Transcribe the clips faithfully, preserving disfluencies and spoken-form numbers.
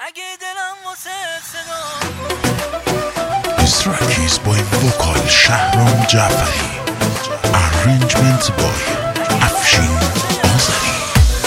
اگه دلم واسه صدا. This track is by vocal شهرام جعفری, arrangement by افشین آذری.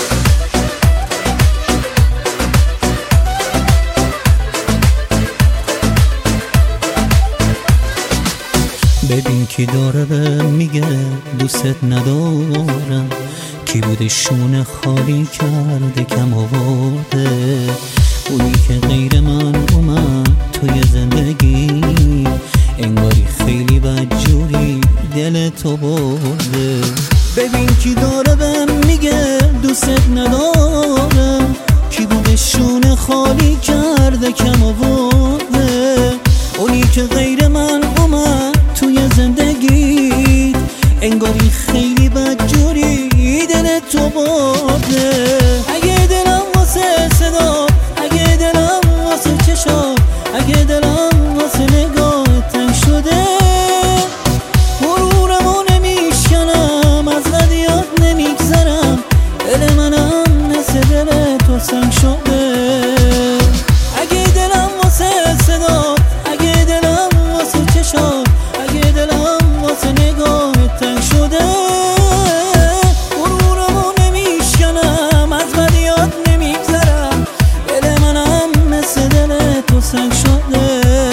ببین کی داره به میگه دوست ندارم، کی بوده شونه خالی کرده کم آورده، اونی که غیر من اومد توی زندگی، انگاری خیلی بدجوری دل تو برده. ببین کی داره به میگه دوست ندارم، کی بوده شونه خالی کرده کم آورده، اونی که غیر من اومد توی زندگی، انگاری خیلی بدجوری دل تو برده. اگه دلم واسه صدا، اگه دلم واسه چشا، اگه دلم واسه نگاه تنگ شده، غرورمو نمیشکنم، از قدیات نمیگذرم، دل منم مثل دل تو سنگ شده. اگه دلم واسه صدا، اگه دلم واسه چشا، اگه دلم واسه نگاه تنگ شده، غرورمو نمیشکنم، از بدیات نمیگذرم، دل منم مثل دل تو سنگ شده.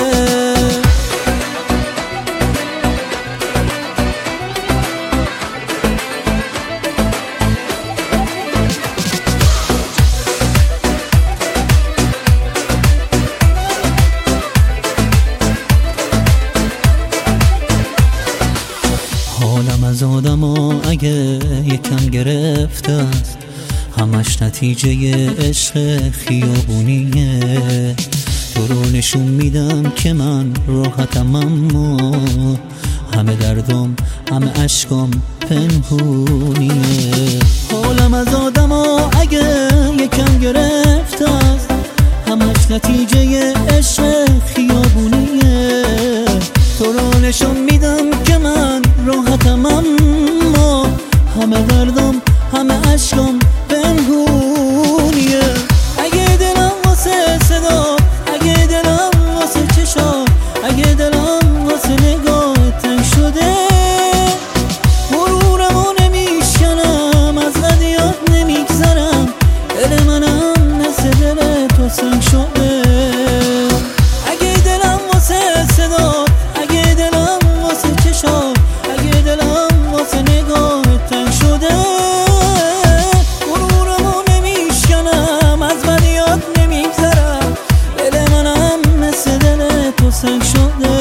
حالم از آدما اگه یکم گرفته است، همش نتیجه عشق خیابونیه، تو رو نشون میدم که من راحتم، اما همه دردم همه عشقم پنهونیه. حالم از آدما اگه یکم گرفته است، همش نتیجه عشق خیابونیه، تو رو نشون میدم که من راحتم، اما همه دردم همه عشقم پنهونیه. اگه دلم واسه صدا، اگه دلم واسه چشا، اگه دلم واسه نگاه تنگ شده، غرورمو نمیشکنم، از قدیات نمیگذرم، دل منم مثل دل تو سنگ شده. اگه دلم واسه صدا، اگه دلم واسه چشا، اگه دلم واسه نگاه تنگ شده، غرورمو نمیشکنم، از بدیات نمیگذرم، دل منم مثل دل تو سنگ شده.